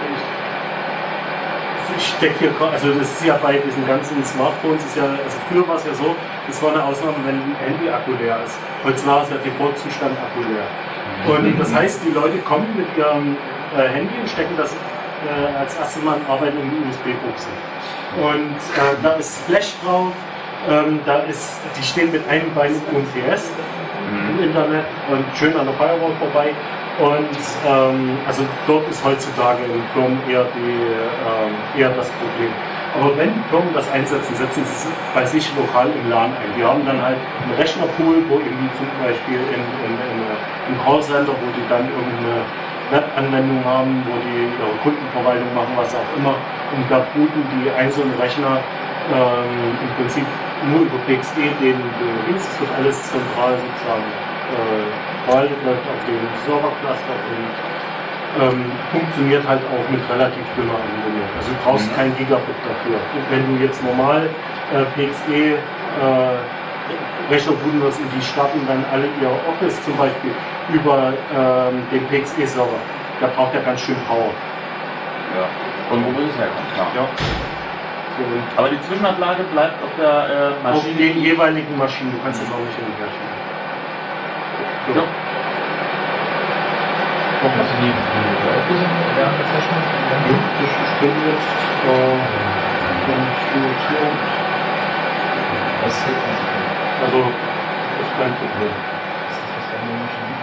ich, ich stecke hier, gra- also das ist ja bei diesen ganzen Smartphones, ist ja, also früher war es ja so, das war eine Ausnahme, wenn ein Handy-Akku leer ist. Heutzutage ist ja Default-Zustand Akku leer. Und das heißt, die Leute kommen mit ihrem äh, Handy und stecken das äh, als erstes Mal in Arbeit in die U S B-Buchse. Und äh, da ist Flash drauf, ähm, da ist, die stehen mit einem Bein im U M T S im Internet und schön an der Firewall vorbei. Und ähm, also dort ist heutzutage in Firmen eher, die, ähm, eher das Problem. Aber wenn Firmen das einsetzen, setzen sie es bei sich lokal im LAN ein. Die haben dann halt einen Rechnerpool, wo irgendwie zum Beispiel in, in, in, im Callcenter, wo die dann irgendeine Webanwendung haben, wo die ihre Kundenverwaltung machen, was auch immer. Und da booten die einzelnen Rechner ähm, im Prinzip nur über P X E den Dienst, das wird alles zentral sozusagen äh, verwaltet, läuft auf dem Servercluster und ähm, funktioniert halt auch mit relativ dünner Anbindung. Also du brauchst Mhm. kein Gigabit dafür. Und wenn du jetzt normal äh, P X E äh, Rechner booten wirst und die starten dann alle ihr Office zum Beispiel über ähm, den P X E-Server, da braucht er ganz schön Power. Ja. Und wo muss es herkommen? Klar. Ja. So, Aber die Zwischenablage bleibt auf der äh, auf Maschine. den jeweiligen Maschinen, du kannst das auch nicht hin und her schieben. So. Ja. Hast du die, die Auflösung während der Session? Das ich bin jetzt äh, Computer. Das ist jetzt Also, das ist kein Problem. das ist was für eine Maschine.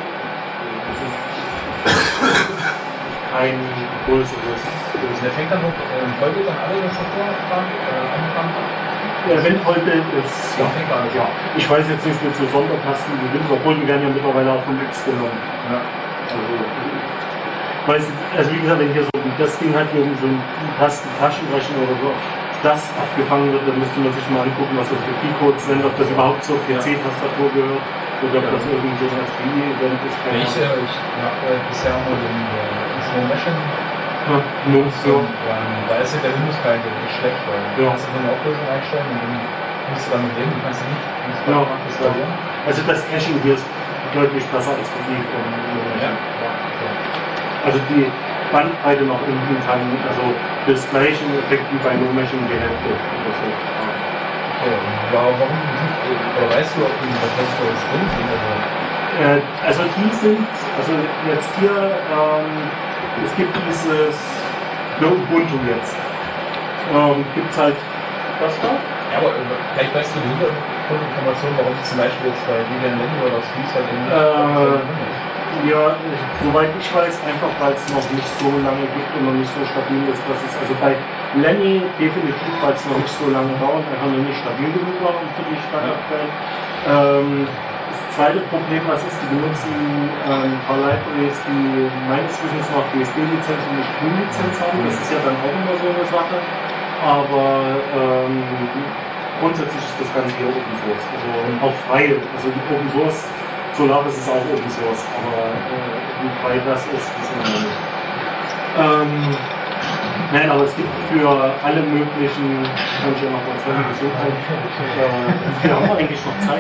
Kein größeres. Also der fängt dann noch ähm, heute dann alle das davor äh, angefangen hat? Der Windholde ist, ja, fängt alles. ja. Ich weiß jetzt nicht mit so Sondertasten wie Windows, obwohl die werden ja mittlerweile auch von X genommen. Ja. Also, weiß, also wie gesagt, wenn hier so das Ding hat hier so ein Tasten, Taschenrechner oder so, das abgefangen wird, dann müsste man sich mal angucken, was das für Keycodes sind, ob das überhaupt zur P C-Tastatur gehört oder ob Ja. das irgendwie so als Mini-Event ist. Ja, ich, äh, ich habe äh, bisher auch mal den äh, Slow Machine Ja, nur so. und ähm, da ist ja der Windows-Guide nicht schlecht, weil du Ja. kannst du eine Auflösung einstellen und dann musst du damit leben, du kannst ja nicht nicht Ja. installieren. Also das Caching hier ist deutlich besser als die von Ja. Also die Bandbreite noch irgendwie kann, also das gleiche Effekt wie bei No Machine die Hälfte. oder so. Okay, und warum, warum sind, oder weißt du, ob die Dateicodes drin sind? Also, Äh, also die sind, also jetzt hier, ähm, es gibt dieses ne, Ubuntu jetzt. Ähm, gibt es halt das da? ja, aber äh, vielleicht weißt du die Hintergrundinformation, warum die zum Beispiel jetzt bei Debian Lenny oder Squeeze halt eben Äh, nicht. Ja, soweit ich weiß, einfach weil es noch nicht so lange gibt und noch nicht so stabil ist, dass es also bei Lenny definitiv, weil es noch nicht so lange dauert, einfach noch nicht stabil genug war und für die Standardquellen. Ähm, das zweite Problem, was ist, die benutzen äh, ein paar Libraries, die meines Wissens noch B S D-Lizenz und nicht Q-Lizenz haben. Das ist ja dann auch immer so eine Sache. Aber ähm, grundsätzlich ist das Ganze hier Open Source. Also auch frei. Also Open Source, Solaris ist auch Open Source. Aber äh, wie frei das ist, wissen wir nicht. Ähm, Nein, aber es gibt für alle möglichen, kann ich ja noch mal zeigen, Gesundheit. Äh, wir haben eigentlich noch Zeit.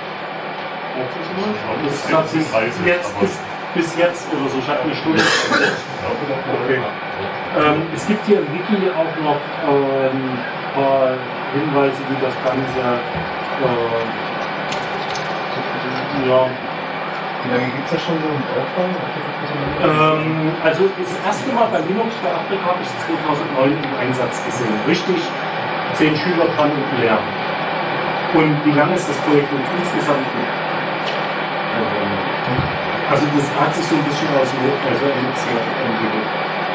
Das ist tatsächlich jetzt bis, bis jetzt oder so, ich hatte eine Stunde. Okay. Ähm, es gibt hier im Wiki auch noch äh, ein paar Hinweise, wie das Ganze äh, ja. Wie lange gibt es das schon so im Aufbau? Ähm, also das erste Mal bei Linux für Afrika habe ich zweitausendneun im Einsatz gesehen. Richtig, zehn Schüler dran und lernen. Und wie lange ist das Projekt uns insgesamt? Also das hat sich so ein bisschen aus dem also entwickelt.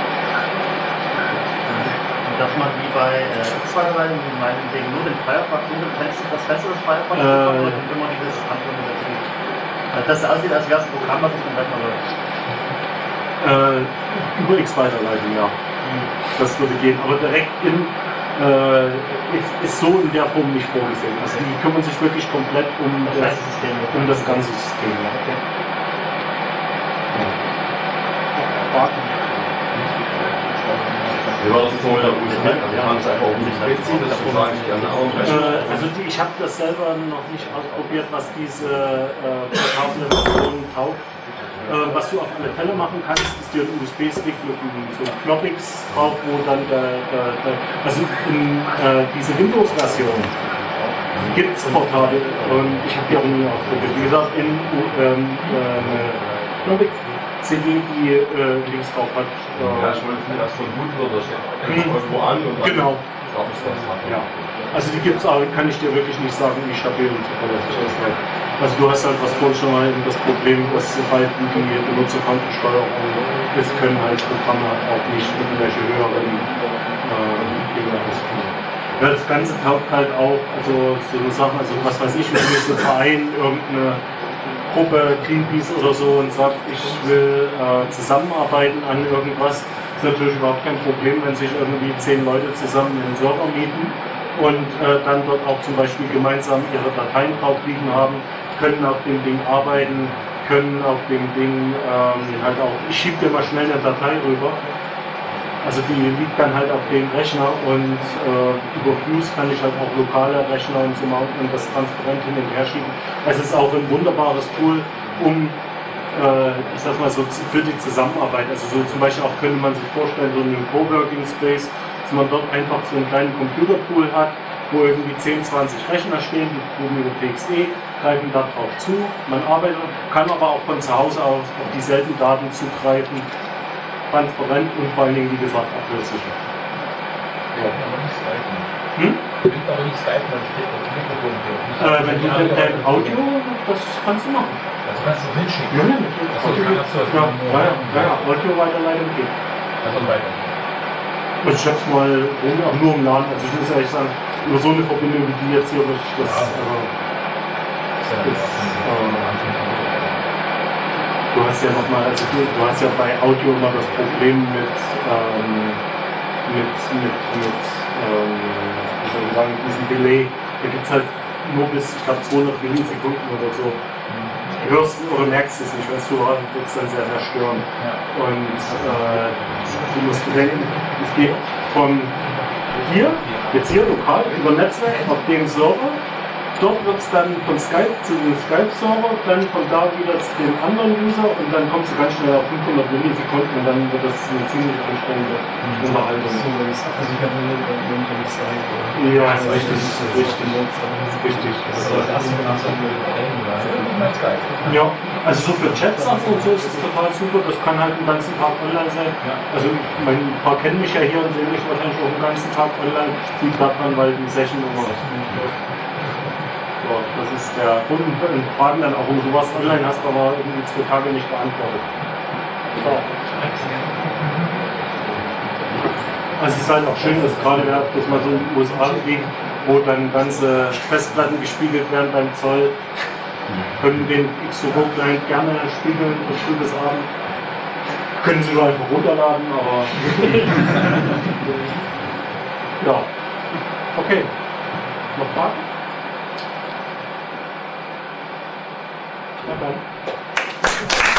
Dass man wie bei X zwei-Weiterleitung äh, meinetwegen nur den Firefox, nur den Fenster, das Fenster des Firefox äh, und immer dieses andere dazu. Dass es aussieht, als wäre es ein Programm, was es komplett mal läuft. Äh, über X-Weiterleitung, ja. Mhm. Das würde gehen. Aber direkt in äh, ist, ist so in der Form nicht vorgesehen. Also die kümmern sich wirklich komplett um das, das, System, um das ganze System. Ja. Okay. Wie war das so mit der U S B? Wir haben es einfach um U S B ziehen, das sage ich gerne auch. Äh, also die, ich habe das selber noch nicht ausprobiert, was diese äh, portable Version taugt. Äh, was du auf alle Fälle machen kannst, ist dir ein U S B-Stick mit so Floppix drauf, wo dann der, der, der also in äh, diese Windows-Version gibt es portable und ich habe die auch nie ausprobiert. Wie gesagt, in ähm, äh, Floppix C D, die äh, links drauf hat. Äh, ja, ich wollte mir das von gut wird, das hängt irgendwo an und dann genau. glaube ich das. Ja. Also die gibt es aber, kann ich dir wirklich nicht sagen, wie stabil und zuverlässig ist. Also du hast halt, was vorhin schon mal eben das Problem, dass halt die Benutzerkontensteuerung, das können halt Programme auch nicht irgendwelche höheren äh, Dinge ausführen. Ja, das Ganze taugt halt auch, also so eine Sache, also was weiß ich, wenn jetzt ein Verein irgendeine Gruppe, Greenpeace oder so und sagt, ich will äh, zusammenarbeiten an irgendwas, ist natürlich überhaupt kein Problem, wenn sich irgendwie zehn Leute zusammen einen Server mieten und äh, dann dort auch zum Beispiel gemeinsam ihre Dateien drauf liegen haben, können auf dem Ding arbeiten, können auf dem Ding ähm, halt auch, ich schiebe dir mal schnell eine Datei rüber. Also die liegt dann halt auf dem Rechner und äh, über Fuse kann ich halt auch lokale Rechner und so mounten und das transparent hin und her schieben. Es ist auch ein wunderbares Tool, um, äh, ich sag mal so, für die Zusammenarbeit. Also so zum Beispiel auch könnte man sich vorstellen, so einen Coworking Space, dass man dort einfach so einen kleinen Computerpool hat, wo irgendwie zehn, zwanzig Rechner stehen, die proben über P X E, greifen darauf zu, man arbeitet, kann aber auch von zu Hause aus auf dieselben Daten zugreifen. Transparent und vor allen Dingen, wie gesagt, abhörsicher. Ja. Hm? Ich will aber nicht skypen, weil es steht auf dem Mikrofon. Äh, wenn du denn dein Audio, das kannst du machen. Das kannst du hinschicken. Ja, ja, natürlich. Achso, Audio, kann das so. ja, ja, ja, ja, Audio-Weiterleitung geht. Also weiter. Also ich hab's mal rum, aber nur im Laden. Also ich muss ehrlich sagen, über so eine Verbindung wie die jetzt hier, das, das Ja. äh, ist, äh, du hast ja nochmal, also du, du hast ja bei Audio immer das Problem mit, ähm, mit, mit, mit ähm, wie soll ich sagen, diesem Delay. Da gibt es halt nur bis, ich glaube, zweihundert Millisekunden oder so. Du hörst oder merkst es nicht, wenn du hörst, wird es dann sehr, sehr stören. Ja. Und äh, du musst bedenken, es geht von hier, jetzt hier lokal, über Netzwerk auf dem Server. Dort wird es dann von Skype zu dem Skype-Server, dann von da wieder zu dem anderen User und dann kommt es ganz schnell auf fünfhundert Millisekunden und dann wird das eine ziemlich anstrengende Unterhaltung. So, das abgesichert wird, dann irgendwie nicht sein. Ja, richtig, richtig, richtig. Das ist das erste Mal, dass wir Ja, also so für Chat-Sachen und so ist es total super, das kann halt den ganzen Tag online sein. Also mein, ein paar kennen mich ja hier und sehen mich wahrscheinlich auch den ganzen Tag online, liegt daran, weil die Session immer so, das ist der Kunden fragen dann auch, um sowas online hast, aber irgendwie zwei Tage nicht beantwortet. So. Also es ist halt auch schön, dass gerade dass man so in den U S A liegt, wo dann ganze Festplatten gespiegelt werden beim Zoll Können den X zwei Client gerne spiegeln und schönes Abend. Können Sie nur einfach runterladen, aber ja. Okay. Noch Fragen? Ja, dann.